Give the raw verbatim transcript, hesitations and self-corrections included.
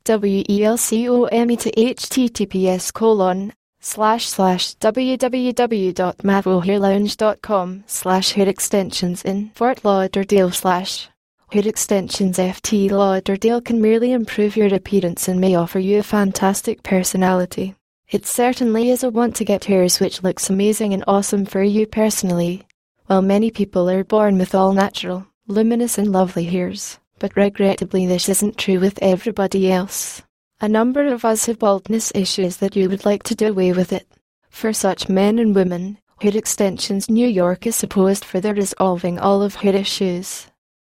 W E L C O M E to https colon slash slash www.mavohairlounge.com slash hair extensions in Fort Lauderdale slash hair extensions F T Lauderdale can merely improve your appearance and may offer you a fantastic personality. It certainly is a want to get hairs which looks amazing and awesome for you personally. While many people are born with all natural, luminous and lovely hairs, but regrettably this isn't true with everybody else. A number of us have baldness issues that you would like to do away with it. For such men and women, Hair Extensions New York is supposed for their resolving all of hair issues.